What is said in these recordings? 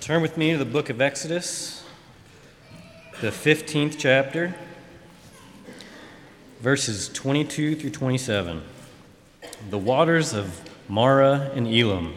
Turn with me to the book of Exodus, the 15th chapter, verses 22 through 27. The waters of Marah and Elam.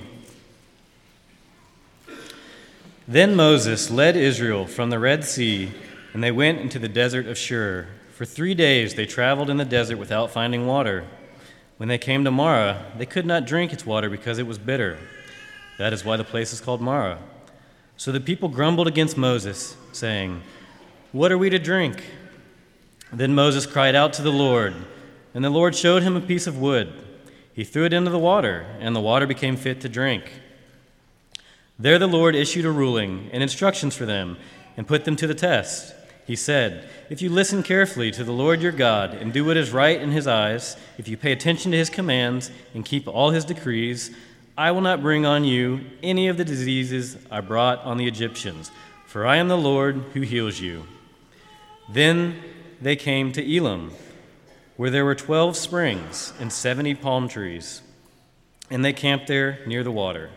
Then Moses led Israel from the Red Sea, and they went into the desert of Shur. For 3 days they traveled in the desert without finding water. When they came to Marah, they could not drink its water because it was bitter. That is why the place is called Marah. So the people grumbled against Moses, saying, "What are we to drink?" Then Moses cried out to the Lord, and the Lord showed him a piece of wood. He threw it into the water, and the water became fit to drink. There the Lord issued a ruling and instructions for them and put them to the test. He said, "If you listen carefully to the Lord your God and do what is right in his eyes, if you pay attention to his commands and keep all his decrees, I will not bring on you any of the diseases I brought on the Egyptians, for I am the Lord who heals you." Then they came to Elam, where there were 12 springs and 70 palm trees, and they camped there near the water.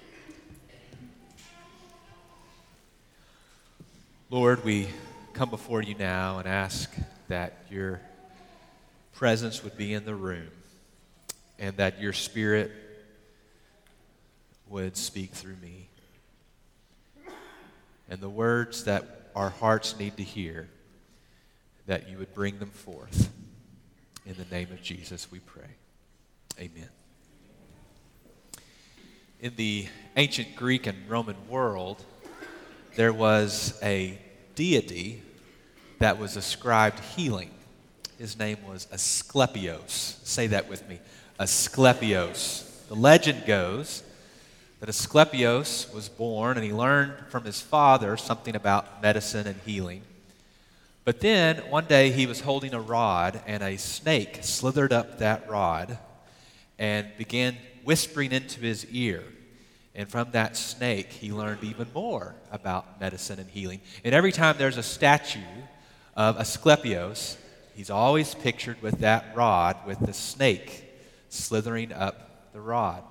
Lord, we come before you now and ask that your presence would be in the room and that your Spirit would speak through me. And the words that our hearts need to hear, that you would bring them forth. In the name of Jesus we pray. Amen. In the ancient Greek and Roman world, there was a deity that was ascribed healing. His name was Asclepios. Say that with me, Asclepios. The legend goes that Asclepios was born and he learned from his father something about medicine and healing. But then one day he was holding a rod and a snake slithered up that rod and began whispering into his ear. And from that snake he learned even more about medicine and healing. And every time there's a statue of Asclepios, he's always pictured with that rod with the snake slithering up the rod.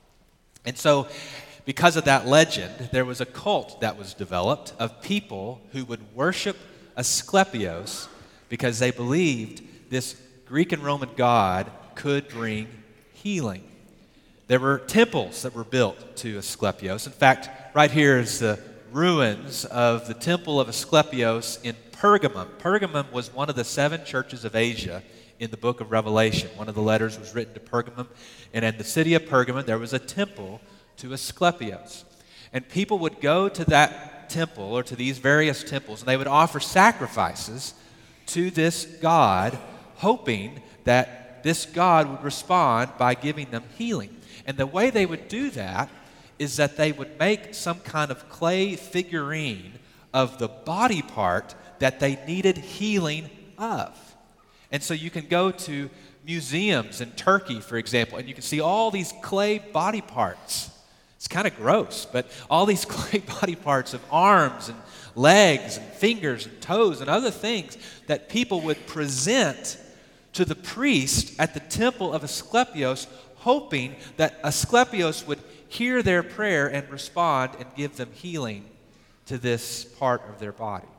And so, because of that legend, there was a cult that was developed of people who would worship Asclepios because they believed this Greek and Roman god could bring healing. There were temples that were built to Asclepios. In fact, right here is the ruins of the temple of Asclepios in Pergamum. Pergamum was one of the 7 churches of Asia in the book of Revelation. One of the letters was written to Pergamum, and in the city of Pergamum there was a temple to Asclepios. And people would go to that temple or to these various temples, and they would offer sacrifices to this god, hoping that this god would respond by giving them healing. And the way they would do that is that they would make some kind of clay figurine of the body part that they needed healing of. And so you can go to museums in Turkey, for example, and you can see all these clay body parts. It's kind of gross, but all these clay body parts of arms and legs and fingers and toes and other things that people would present to the priest at the temple of Asclepios, hoping that Asclepios would hear their prayer and respond and give them healing to this part of their body.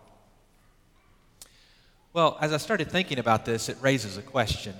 Well, as I started thinking about this, it raises a question.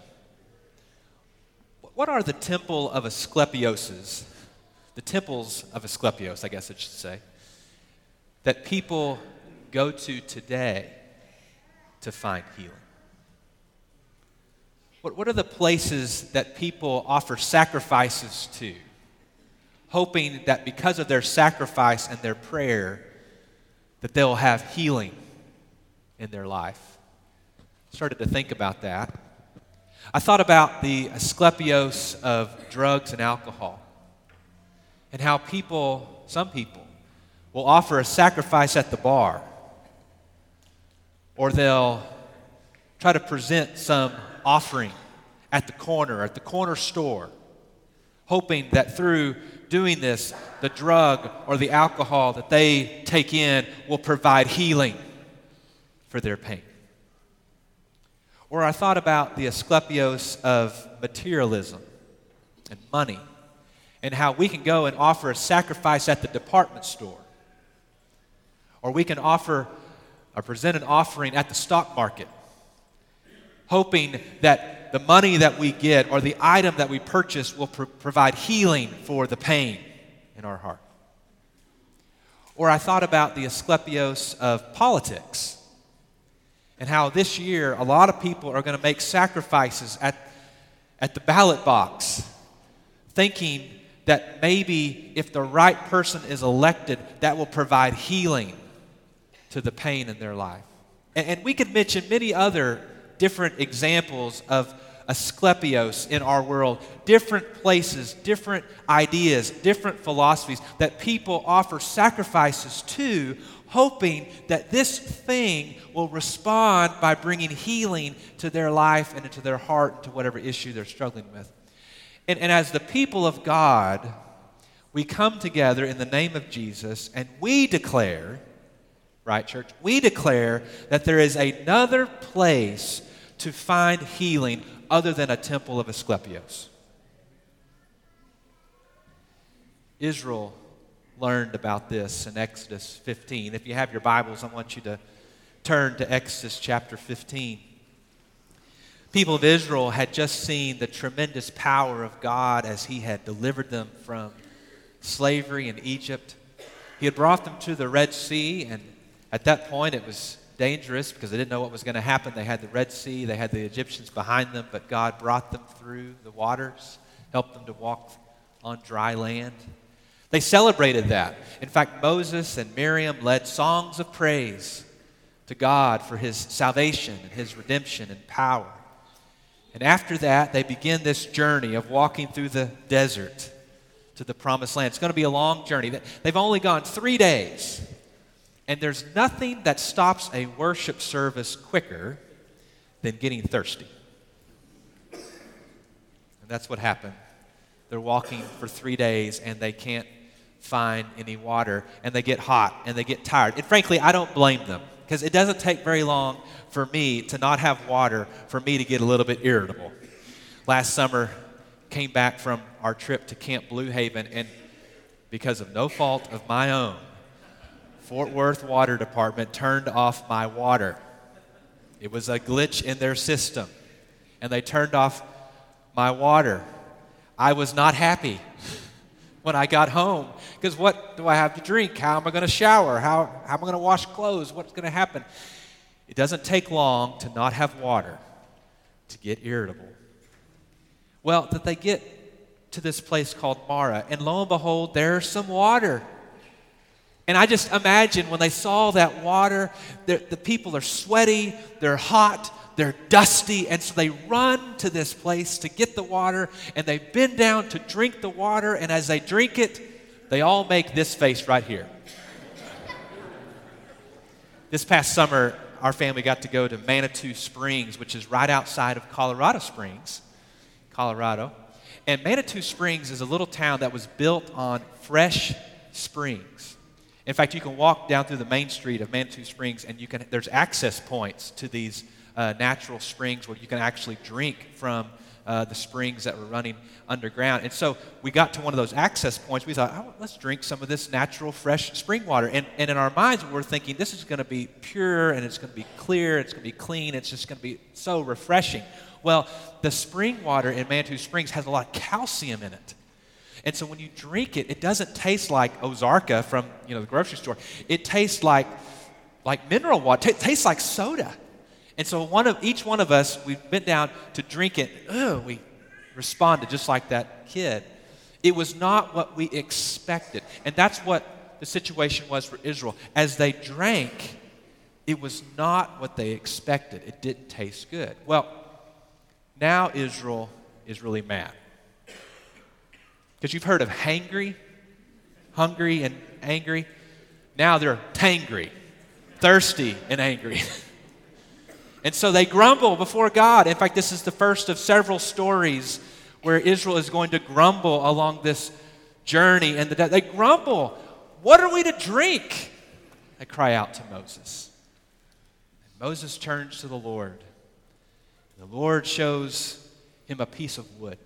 What are the temple of Asclepioses, the temples of Asclepios, I guess I should say, that people go to today to find healing? What are the places that people offer sacrifices to, hoping that because of their sacrifice and their prayer, that they'll have healing in their life? Started to think about that. I thought about the Asclepios of drugs and alcohol and how some people will offer a sacrifice at the bar, or they'll try to present some offering at the corner store, hoping that through doing this, the drug or the alcohol that they take in will provide healing for their pain. Or I thought about the Asclepios of materialism and money, and how we can go and offer a sacrifice at the department store Or we can offer or present an offering at the stock market, hoping that the money that we get or the item that we purchase will provide healing for the pain in our heart. Or I thought about the Asclepios of politics and how this year a lot of people are going to make sacrifices at the ballot box, thinking that maybe if the right person is elected, that will provide healing to the pain in their life. And we could mention many other different examples of Asclepios in our world, different places, different ideas, different philosophies that people offer sacrifices to, hoping that this thing will respond by bringing healing to their life and into their heart and to whatever issue they're struggling with. And as the people of God, we come together in the name of Jesus and we declare, right, church? We declare that there is another place to find healing other than a temple of Asclepios. Israel learned about this in Exodus 15. If you have your Bibles, I want you to turn to Exodus chapter 15. People of Israel had just seen the tremendous power of God as He had delivered them from slavery in Egypt. He had brought them to the Red Sea, and at that point it was dangerous because they didn't know what was going to happen. They had the Red Sea, they had the Egyptians behind them, but God brought them through the waters, helped them to walk on dry land. They celebrated that. In fact, Moses and Miriam led songs of praise to God for His salvation and His redemption and power. And after that, they begin this journey of walking through the desert to the Promised Land. It's going to be a long journey. They've only gone 3 days. And there's nothing that stops a worship service quicker than getting thirsty. And that's what happened. They're walking for 3 days and they can't find any water, and they get hot and they get tired. And frankly, I don't blame them, because it doesn't take very long for me to not have water for me to get a little bit irritable. Last summer, came back from our trip to Camp Blue Haven, and because of no fault of my own, Fort Worth Water Department turned off my water. It was a glitch in their system, and they turned off my water. I was not happy when I got home, because what do I have to drink? How am I going to shower? How am I going to wash clothes? What's going to happen? It doesn't take long to not have water to get irritable. Well, that they get to this place called Marah, and lo and behold, there's some water. And I just imagine when they saw that water, the people are sweaty, they're hot, they're dusty, and so they run to this place to get the water, and they bend down to drink the water, and as they drink it, they all make this face right here. This past summer, our family got to go to Manitou Springs, which is right outside of Colorado Springs, Colorado. And Manitou Springs is a little town that was built on fresh springs. In fact, you can walk down through the main street of Manitou Springs, and there's access points to these natural springs where you can actually drink from the springs that were running underground. And so we got to one of those access points. We thought, oh, let's drink some of this natural, fresh spring water. And in our minds, we're thinking, this is going to be pure, and it's going to be clear, it's going to be clean, it's just going to be so refreshing. Well, the spring water in Manitou Springs has a lot of calcium in it. And so when you drink it, it doesn't taste like Ozarka from the grocery store. It tastes like mineral water. It tastes like soda. And so each one of us, we bent down to drink it. We responded just like that kid. It was not what we expected. And that's what the situation was for Israel. As they drank, it was not what they expected. It didn't taste good. Well, now Israel is really mad. Because you've heard of hangry, hungry, and angry. Now they're tangry, thirsty, and angry. And so they grumble before God. In fact, this is the first of several stories where Israel is going to grumble along this journey. And they grumble. What are we to drink? They cry out to Moses. And Moses turns to the Lord. The Lord shows him a piece of wood.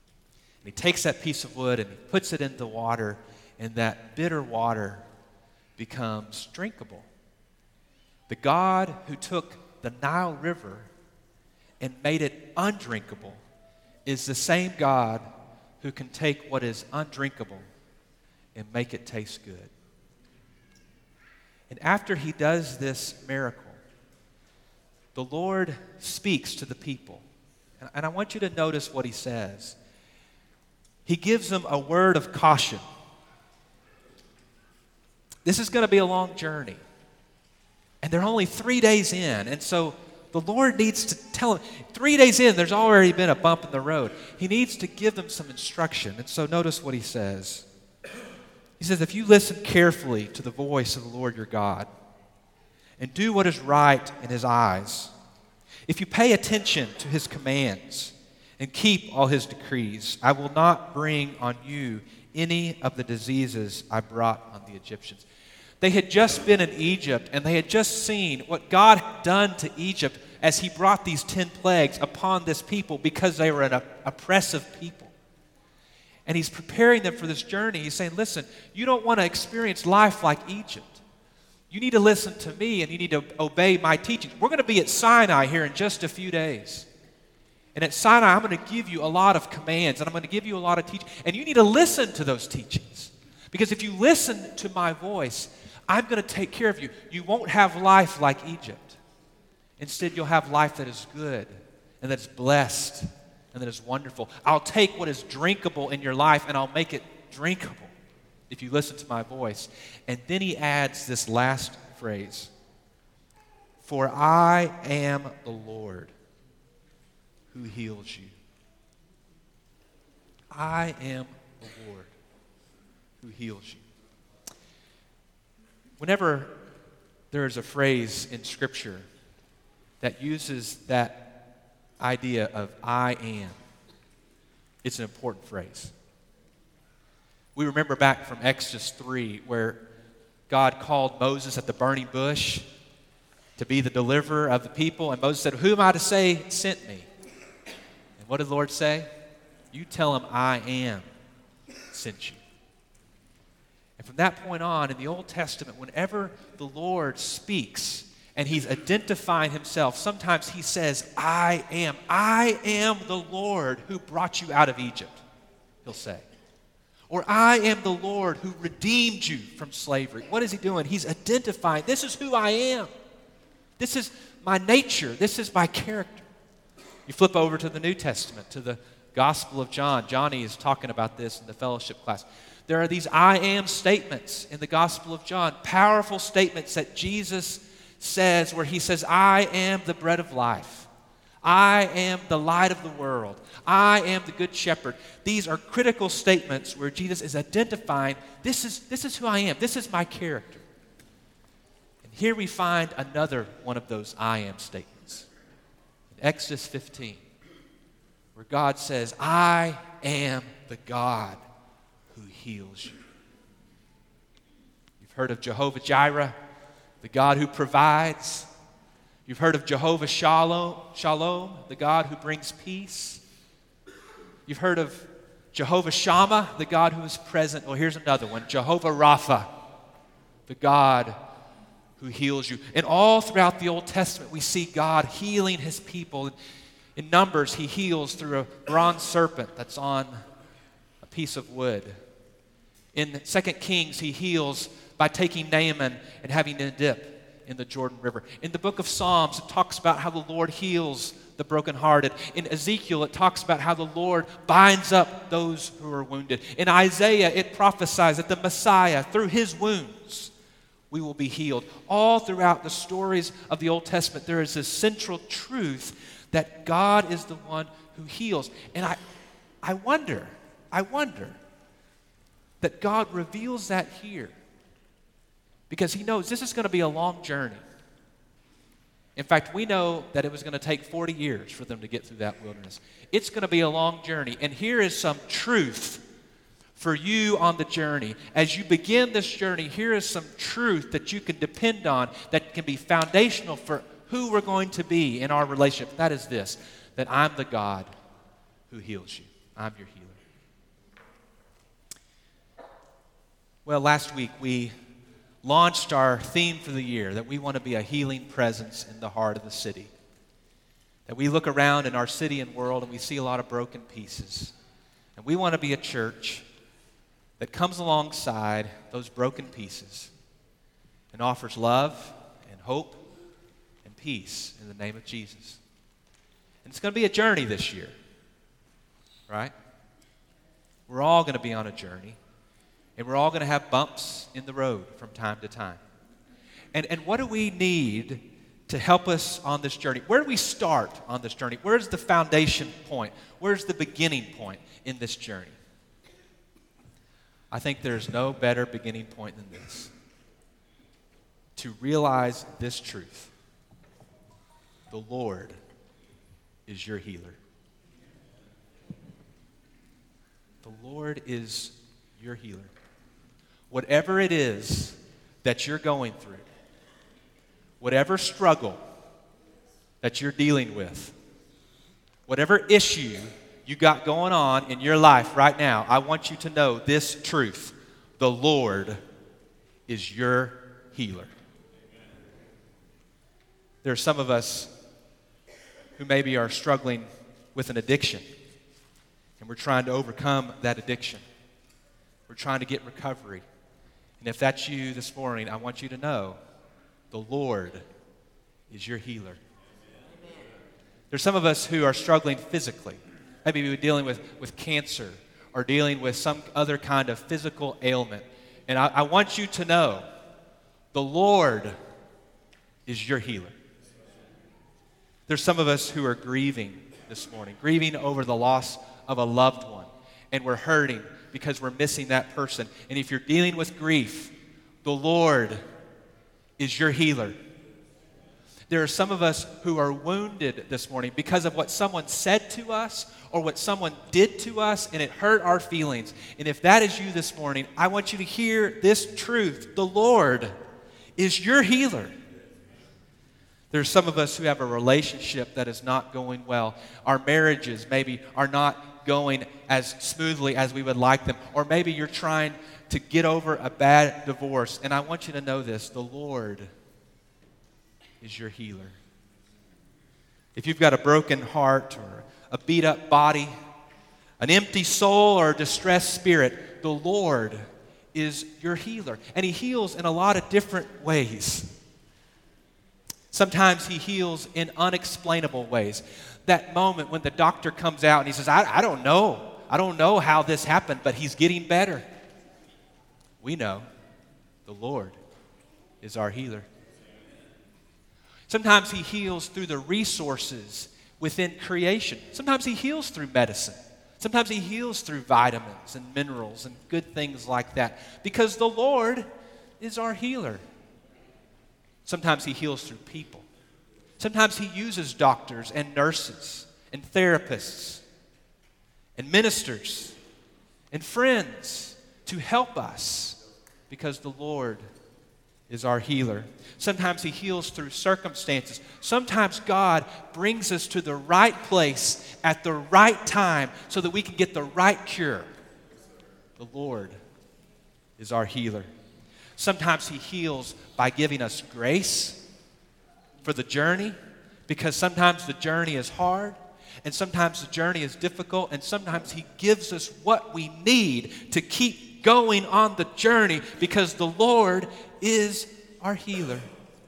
And he takes that piece of wood and he puts it in the water, and that bitter water becomes drinkable. The God who took the Nile River and made it undrinkable is the same God who can take what is undrinkable and make it taste good. And after he does this miracle, the Lord speaks to the people. And I want you to notice what he says. He gives them a word of caution. This is going to be a long journey. And they're only 3 days in. And so the Lord needs to tell them, 3 days in, there's already been a bump in the road. He needs to give them some instruction. And so notice what he says. He says, if you listen carefully to the voice of the Lord your God and do what is right in his eyes, if you pay attention to his commands and keep all his decrees, I will not bring on you any of the diseases I brought on the Egyptians. They had just been in Egypt, and they had just seen what God had done to Egypt as he brought these 10 plagues upon this people because they were an oppressive people. And he's preparing them for this journey. He's saying, listen, you don't want to experience life like Egypt. You need to listen to me, and you need to obey my teachings. We're going to be at Sinai here in just a few days. And at Sinai, I'm going to give you a lot of commands, and I'm going to give you a lot of teachings. And you need to listen to those teachings. Because if you listen to my voice, I'm going to take care of you. You won't have life like Egypt. Instead, you'll have life that is good and that is blessed and that is wonderful. I'll take what is drinkable in your life and I'll make it drinkable if you listen to my voice. And then he adds this last phrase, for I am the Lord who heals you. I am the Lord who heals you. Whenever there is a phrase in Scripture that uses that idea of I am, it's an important phrase. We remember back from Exodus 3 where God called Moses at the burning bush to be the deliverer of the people, and Moses said, who am I to say sent me? And what did the Lord say? You tell him I am sent you. And from that point on, in the Old Testament, whenever the Lord speaks and he's identifying himself, sometimes he says, I am the Lord who brought you out of Egypt, he'll say. Or I am the Lord who redeemed you from slavery. What is he doing? He's identifying, this is who I am. This is my nature. This is my character. You flip over to the New Testament, to the Gospel of John. Johnny is talking about this in the fellowship class. There are these I am statements in the Gospel of John, powerful statements that Jesus says where he says, I am the bread of life. I am the light of the world. I am the good shepherd. These are critical statements where Jesus is identifying, this is who I am. This is my character. And here we find another one of those I am statements. In Exodus 15, where God says, I am the God who heals you. You've heard of Jehovah Jireh, the God who provides. You've heard of Jehovah Shalom, the God who brings peace. You've heard of Jehovah Shammah, the God who is present. Well, here's another one, Jehovah Rapha, the God who heals you. And all throughout the Old Testament, we see God healing his people. In Numbers, he heals through a bronze serpent that's on a piece of wood. In 2 Kings, he heals by taking Naaman and having him dip in the Jordan River. In the book of Psalms, it talks about how the Lord heals the brokenhearted. In Ezekiel, it talks about how the Lord binds up those who are wounded. In Isaiah, it prophesies that the Messiah, through his wounds, we will be healed. All throughout the stories of the Old Testament, there is this central truth that God is the one who heals. And I wonder that God reveals that here because he knows this is going to be a long journey. In fact, we know that it was going to take 40 years for them to get through that wilderness. It's going to be a long journey. And here is some truth for you on the journey. As you begin this journey, here is some truth that you can depend on that can be foundational for who we're going to be in our relationship. That is this, that I'm the God who heals you. I'm your healer. Well, last week we launched our theme for the year that we want to be a healing presence in the heart of the city. That we look around in our city and world and we see a lot of broken pieces. And we want to be a church that comes alongside those broken pieces and offers love and hope and peace in the name of Jesus. And it's going to be a journey this year, right? We're all going to be on a journey, and we're all going to have bumps in the road from time to time. And what do we need to help us on this journey? Where do we start on this journey? Where's the foundation point? Where's the beginning point in this journey? I think there's no better beginning point than this. To realize this truth. The Lord is your healer. The Lord is your healer. Whatever it is that you're going through, whatever struggle that you're dealing with, whatever issue you got going on in your life right now, I want you to know this truth. The Lord is your healer. There are some of us who maybe are struggling with an addiction, and we're trying to overcome that addiction. We're trying to get recovery. And if that's you this morning, I want you to know the Lord is your healer. There's some of us who are struggling physically. Maybe we're dealing with cancer or dealing with some other kind of physical ailment. And I want you to know the Lord is your healer. There's some of us who are grieving this morning, grieving over the loss of a loved one. And we're hurting because we're missing that person. And if you're dealing with grief, the Lord is your healer. There are some of us who are wounded this morning because of what someone said to us or what someone did to us, and it hurt our feelings. And if that is you this morning, I want you to hear this truth. The Lord is your healer. There's some of us who have a relationship that is not going well. Our marriages maybe are not going as smoothly as we would like them. Or maybe you're trying to get over a bad divorce. And I want you to know this. The Lord is your healer. If you've got a broken heart or a beat up body, an empty soul or a distressed spirit, the Lord is your healer. And He heals in a lot of different ways. Sometimes He heals in unexplainable ways. That moment when the doctor comes out and he says, I don't know. I don't know how this happened, but he's getting better. We know the Lord is our healer. Sometimes He heals through the resources within creation. Sometimes He heals through medicine. Sometimes He heals through vitamins and minerals and good things like that, because the Lord is our healer. Sometimes He heals through people. Sometimes He uses doctors and nurses and therapists and ministers and friends to help us, because the Lord is our healer. Sometimes He heals through circumstances. Sometimes God brings us to the right place at the right time so that we can get the right cure. The Lord is our healer. Sometimes He heals by giving us grace for the journey, because sometimes the journey is hard, and sometimes the journey is difficult, and sometimes He gives us what we need to keep going on the journey, because the Lord is our healer.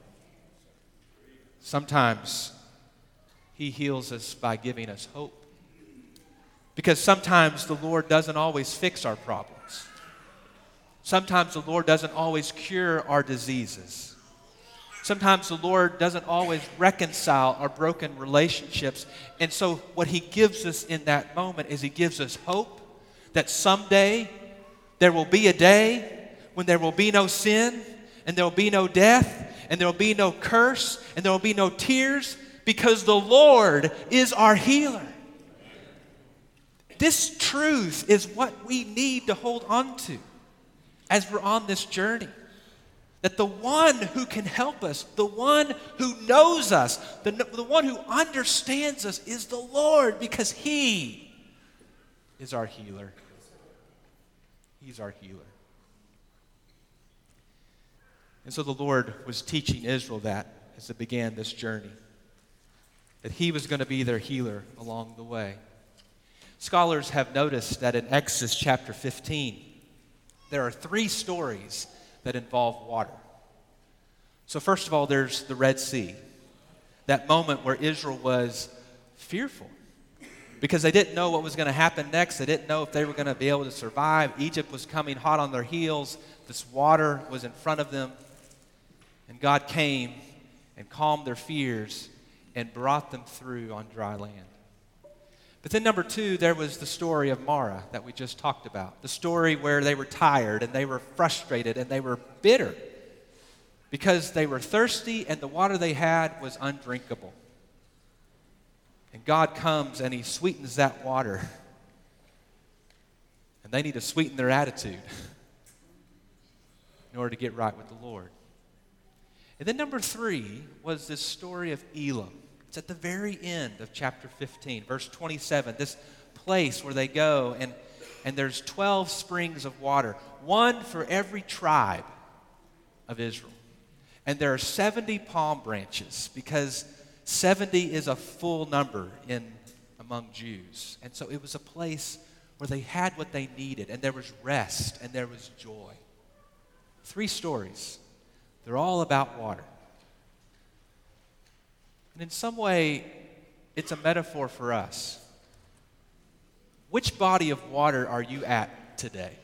Sometimes He heals us by giving us hope, because sometimes the Lord doesn't always fix our problems. Sometimes the Lord doesn't always cure our diseases. Sometimes the Lord doesn't always reconcile our broken relationships. And so what He gives us in that moment is He gives us hope that someday there will be a day when there will be no sin, and there will be no death, and there will be no curse, and there will be no tears, because the Lord is our healer. This truth is what we need to hold on to as we're on this journey. That the one who can help us, the one who knows us, the one who understands us is the Lord, because He is our healer. He's our healer. And so the Lord was teaching Israel that as it began this journey, that he was going to be their healer along the way. Scholars have noticed that in Exodus chapter 15, there are 3 stories that involve water. So first of all, there's the Red Sea, that moment where Israel was fearful because they didn't know what was going to happen next. They didn't know if they were going to be able to survive. Egypt was coming hot on their heels. This water was in front of them. And God came and calmed their fears and brought them through on dry land. But then number 2, there was the story of Marah that we just talked about. The story where they were tired and they were frustrated and they were bitter because they were thirsty and the water they had was undrinkable. And God comes and he sweetens that water. And they need to sweeten their attitude in order to get right with the Lord. And then number 3 was this story of Elim. It's at the very end of chapter 15, verse 27, this place where they go and there's 12 springs of water, one for every tribe of Israel. And there are 70 palm branches because 70 is a full number among Jews. And so it was a place where they had what they needed, and there was rest, and there was joy. 3 stories. They're all about water. And in some way, it's a metaphor for us. Which body of water are you at today?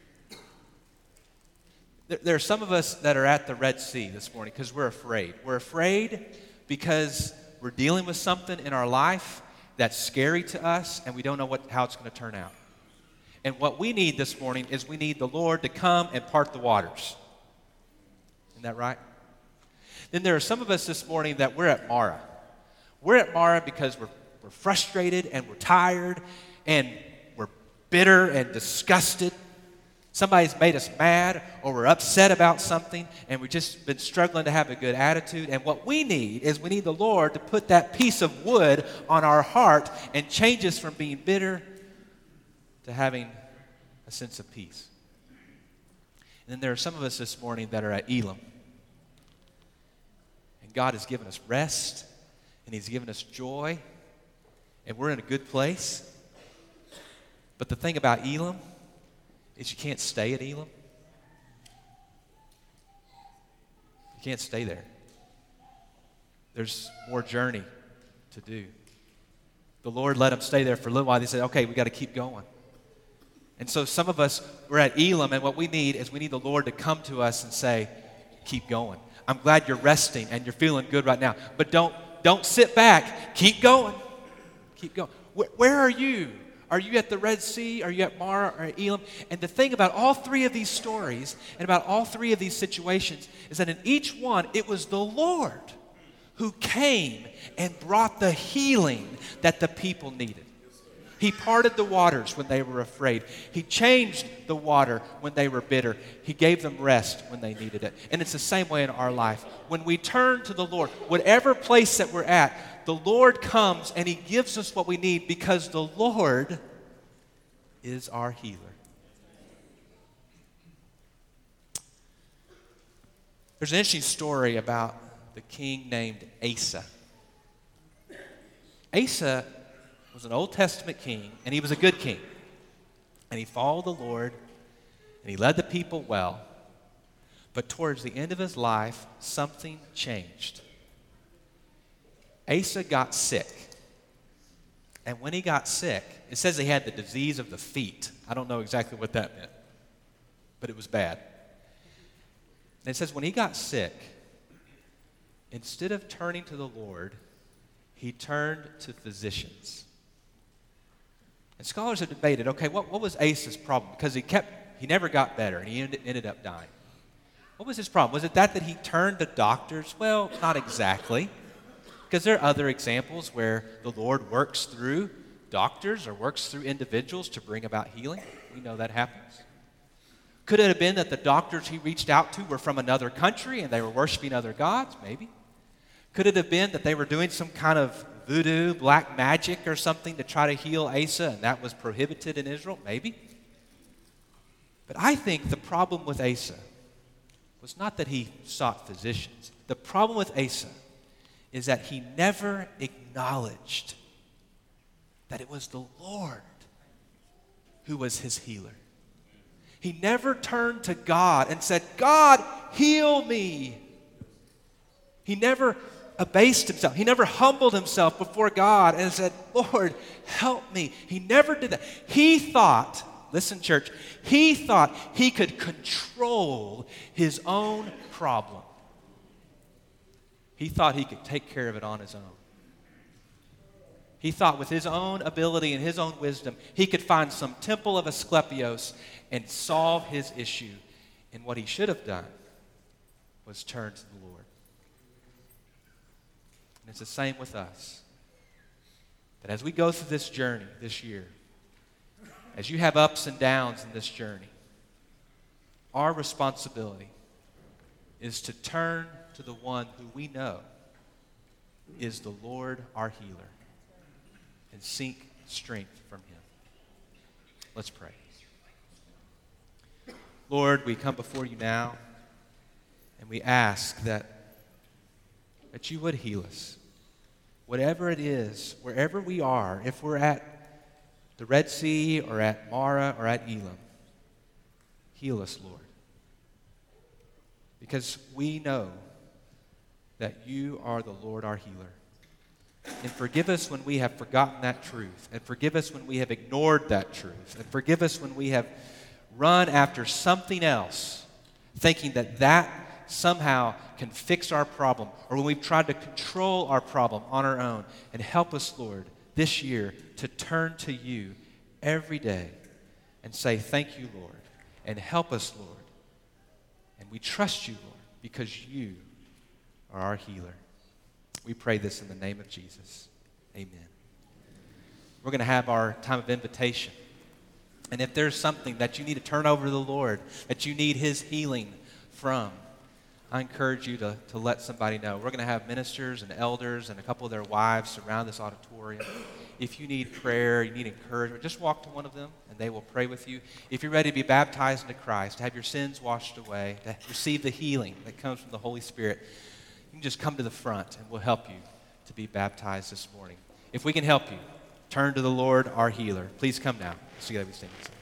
There are some of us that are at the Red Sea this morning because we're afraid. We're afraid because we're dealing with something in our life that's scary to us, and we don't know how it's going to turn out. And what we need this morning is we need the Lord to come and part the waters. Isn't that right? Then there are some of us this morning that we're at Marah. We're at Marah because we're frustrated and we're tired and we're bitter and disgusted. Somebody's made us mad or we're upset about something and we've just been struggling to have a good attitude. And what we need is we need the Lord to put that piece of wood on our heart and change us from being bitter to having a sense of peace. And then there are some of us this morning that are at Elim. And God has given us rest, and he's given us joy, and we're in a good place. But the thing about Elim is you can't stay at Elim. You can't stay there. There's more journey to do. The Lord let them stay there for a little while. They said, okay, we got to keep going. And so some of us, we're at Elim, and what we need is we need the Lord to come to us and say, keep going. I'm glad you're resting and you're feeling good right now. But don't sit back. Keep going. Keep going. Where are you? Are you at the Red Sea? Are you at Marah or at Elim? And the thing about all 3 of these stories and about all 3 of these situations is that in each one, it was the Lord who came and brought the healing that the people needed. He parted the waters when they were afraid. He changed the water when they were bitter. He gave them rest when they needed it. And it's the same way in our life. When we turn to the Lord, whatever place that we're at, the Lord comes and he gives us what we need because the Lord is our healer. There's an interesting story about the king named Asa. Asa was an Old Testament king, and he was a good king. And he followed the Lord, and he led the people well. But towards the end of his life, something changed. Asa got sick. And when he got sick, it says he had the disease of the feet. I don't know exactly what that meant, but it was bad. And it says when he got sick, instead of turning to the Lord, he turned to physicians. And scholars have debated, okay, what was Asa's problem? Because he never got better, and he ended up dying. What was his problem? Was it that he turned to doctors? Well, not exactly. Because there are other examples where the Lord works through doctors or works through individuals to bring about healing. We know that happens. Could it have been that the doctors he reached out to were from another country and they were worshiping other gods? Maybe. Could it have been that they were doing some kind of voodoo, black magic or something to try to heal Asa, and that was prohibited in Israel? Maybe. But I think the problem with Asa was not that he sought physicians. The problem with Asa is that he never acknowledged that it was the Lord who was his healer. He never turned to God and said, God, heal me. He never abased himself. He never humbled himself before God and said, Lord, help me. He never did that. He thought, listen, church, he thought he could control his own problem. He thought he could take care of it on his own. He thought with his own ability and his own wisdom, he could find some temple of Asclepios and solve his issue. And what he should have done was turn to the Lord. And it's the same with us. That as we go through this journey this year, as you have ups and downs in this journey, our responsibility is to turn to the one who we know is the Lord our healer and seek strength from him. Let's pray. Lord, we come before you now and we ask that you would heal us. Whatever it is, wherever we are, if we're at the Red Sea or at Marah or at Elim, heal us, Lord. Because we know that you are the Lord our healer. And forgive us when we have forgotten that truth. And forgive us when we have ignored that truth. And forgive us when we have run after something else, thinking that that somehow can fix our problem, or when we've tried to control our problem on our own. And help us, Lord, this year to turn to you every day and say, thank you, Lord, and help us, Lord. And we trust you, Lord, because you are our healer. We pray this in the name of Jesus. Amen. We're going to have our time of invitation. And if there's something that you need to turn over to the Lord, that you need his healing from, I encourage you to let somebody know. We're going to have ministers and elders and a couple of their wives surround this auditorium. If you need prayer, you need encouragement, just walk to one of them and they will pray with you. If you're ready to be baptized into Christ, to have your sins washed away, to receive the healing that comes from the Holy Spirit, you can just come to the front and we'll help you to be baptized this morning. If we can help you, turn to the Lord, our healer. Please come now. So you got to be standing.